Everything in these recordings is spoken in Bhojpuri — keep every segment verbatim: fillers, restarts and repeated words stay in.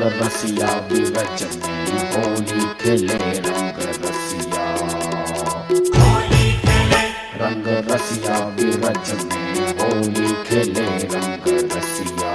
रसिया बिरज में होली खेले रंग रसिया, होली खेले रंग रसिया बिरज में होली खेले रंग रसिया।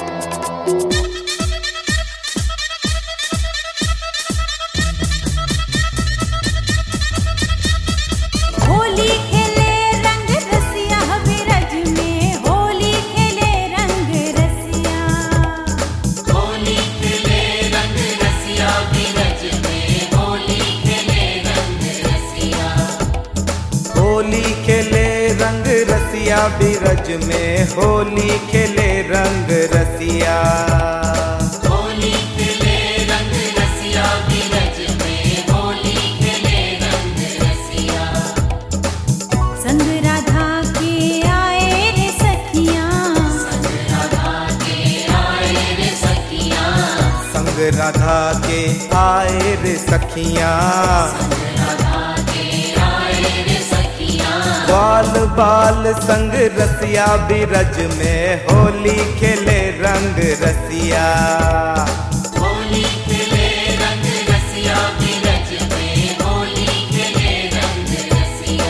होली खेले रंग रसिया बिरज में होली खेले रंग रसिया, होली खेले रंग रसिया बिरज में होली खेले रंग रसिया, होली खेले रंग रसिया बिरज में होली खेले रंग रसिया। होली खेले रंग रसिया बिरज में होली खेले रंग रसिया। संग राधा के आए रे सखियां, संग राधा के आए रे सखियां, संग राधा के आए रे सखियां, संग राधा के आए रे सखियां। बाल बाल संग रसिया बिरज में होली खेले रंग रसिया। होली खेले रंग रसिया बिरज में होली खेले रंग रसिया।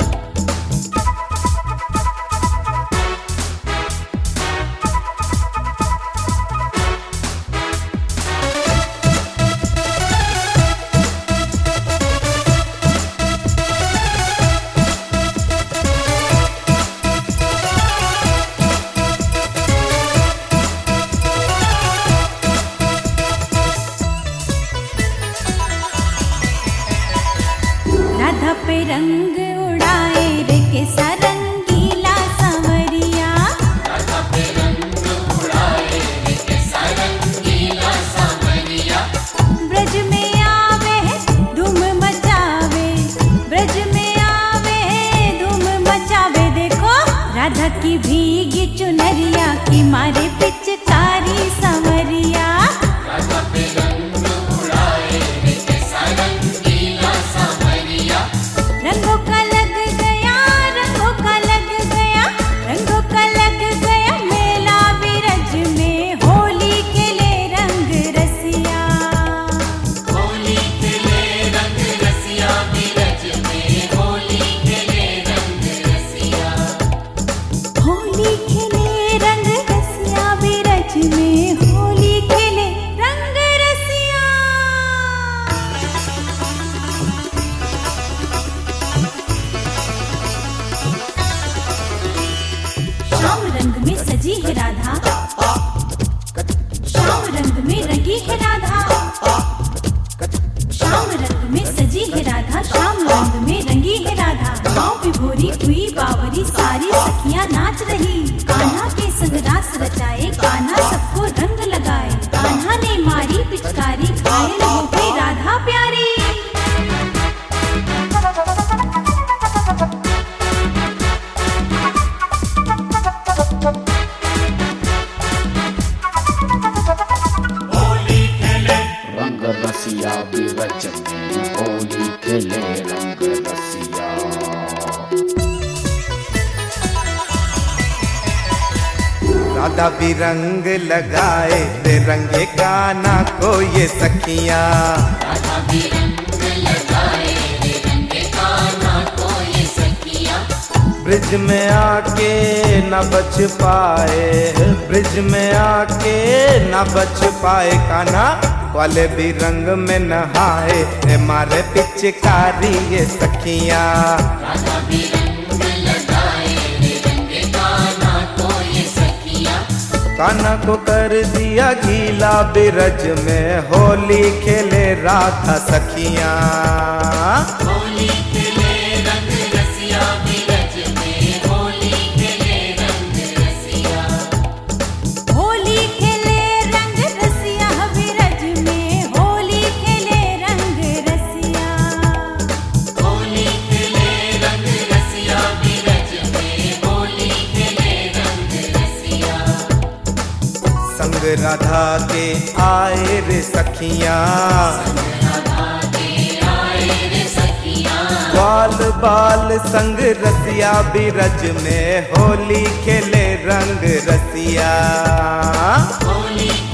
राधा पे रंग उड़ाए रे के सरंगीला सांवरिया, राधा पे रंग उड़ाए रे कैसा रंगीला सांवरिया। ब्रज में आवे धूम मचावे, ब्रज में आवे धूम मचावे। देखो राधा की भीगी चुनरिया की मारे पिचकारी सांवरिया, राधा पे रंग उड़ाए रे कैसा रंगीला सांवरिया। रंगों का लग गया, रंगों का लग गया, रंगों का लग गया मेला बिरज में होली खेले रंग रसिया, होली खेले रंग रसिया बिरज में होली खेले रंग रसिया। होली खेले रंग रसिया बिरज में होली खेले रंग रसिया। श्याम रंग में सजी है राधा, श्याम रंग में रंगी है राधा, श्याम रंग में सजी है राधा, श्याम रंग में रंगी है राधा। गाँव विभोरी हुई बावरी सारी सखियां नाच रही, कान्हा के संग रास रचाए, कान्हा सबको रंग लगाए, कान्हा ने मारी पिचकारी, घायल हो गई राधा प्यारी। होली खेले रंग रसिया बिरज में होली खेले रंग रसिया। राधा भी रंग लगाए रे रंगे कान्हा को ये सखियां। राधा भी रंग लगाए रे रंगे कान्हा को ये सखियां। ब्रिज में आके न बच पाए, ब्रिज में आके न बच पाए, कान्हा वाले भी रंग में नहाए रे मारे पिचकारी ये सखियां। राधा भी रंग लगाए रे रंगे कान्हा को ये सखियां। कान्हा को कर दिया गीला बिरज में होली खेले राधा सखियां। होली खेले रंग रसिया बिरज में होली खेले रंग रसिया। होली खेले रंग रसिया बिरज में होली खेले रंग रसिया, होली खेले रंग रसिया बिरज में होली खेले रंग रसिया। संग राधा के आए रे सखियां, राधा के आए रे सखियां। बाल बाल संग रसिया बिरज में होली खेले रंग रसिया। होली